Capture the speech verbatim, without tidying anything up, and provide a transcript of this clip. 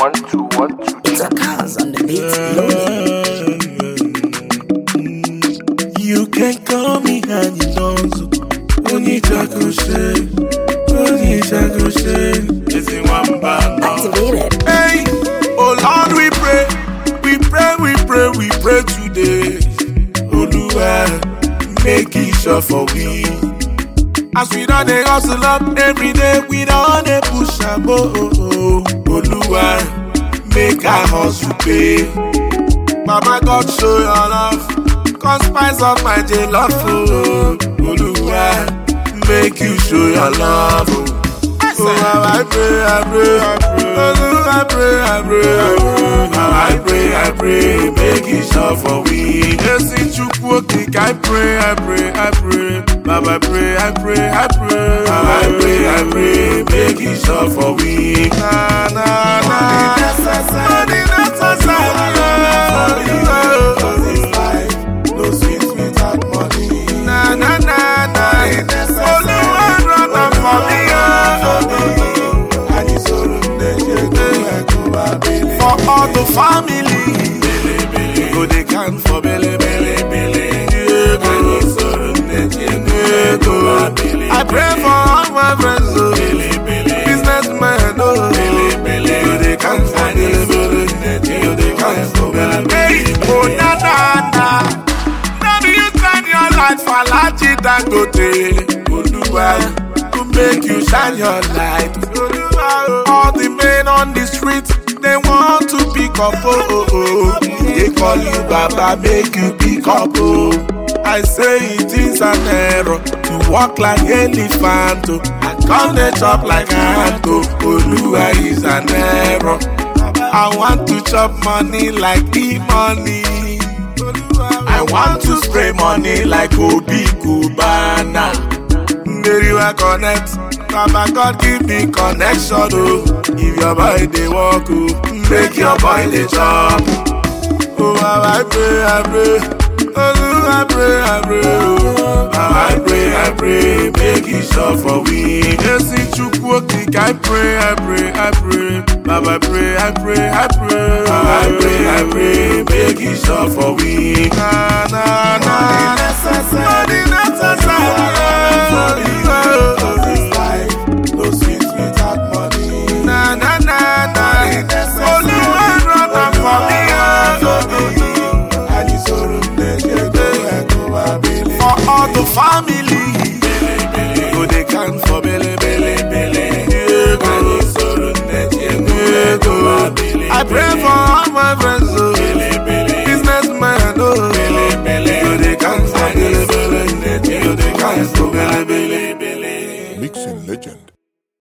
one, two, one, two. It's a cause on the beat, loaded. You can call me honey donzo. Only Jaco say, only Jaco say. Is it one band? Activated. Hey, oh Lord, we pray, we pray, we pray, we pray today. Oluwa, make it sure for we. As we done dey hustle up every day, we done dey push am. Oh, oh, oh. Oluwa, make our hustle pay. Mama God show your love, cause spice of my J love. Oh, Oluwa, make you show your love. Oh, oh I pray, I pray, I pray. Oluwa, I pray, I pray, I pray. I pray, I pray, make it sure for we. Yes, in Chukwu, I pray, I pray, I pray. Baba, I pray, I pray, I pray. I pray, I pray, make it sure for we. Na na na, money necessary. Cause it's life, no sweet without money. Na na na na, Oluwa run am for me. And it's all for all the family. Go they can for belly, belly, belly. I pray for all my friends, oh, businessmen, oh, they can't for belly, belly, they can't for belly, belly. Oh, na na na, now you turn your light for Lachi Dangote, Oluwa, to make you shine your light. All the men on the streets, they want to pick up, oh, oh, oh. They call you Baba, make you pick up, oh. I say it is an error to walk like elephant, oh. I come the chop like a ant, oh. Oluwa is an error. I want to chop money like E-money. I want to spray money like Obi Kubana. Meriwa connect, Baba God give me connection, oh. If your boy they walk, oh, make your boy they chop. Oh, I pray, I pray. Oh, I pray, I pray, oh. I pray, I pray, make it sure for we. Yes, in Chukwu, I pray, I pray, I pray. Baba, I pray, I pray, I pray. I pray, I pray, make it sure for we. Na na na, money necessary. Cause it's life, no sweet without money. Na na na na, Oluwa run am for me. For all the family, go they can for belly, belly, belly. I pray for all my friends, oh, businessmen, oh, go they can for belly, belly, go they can for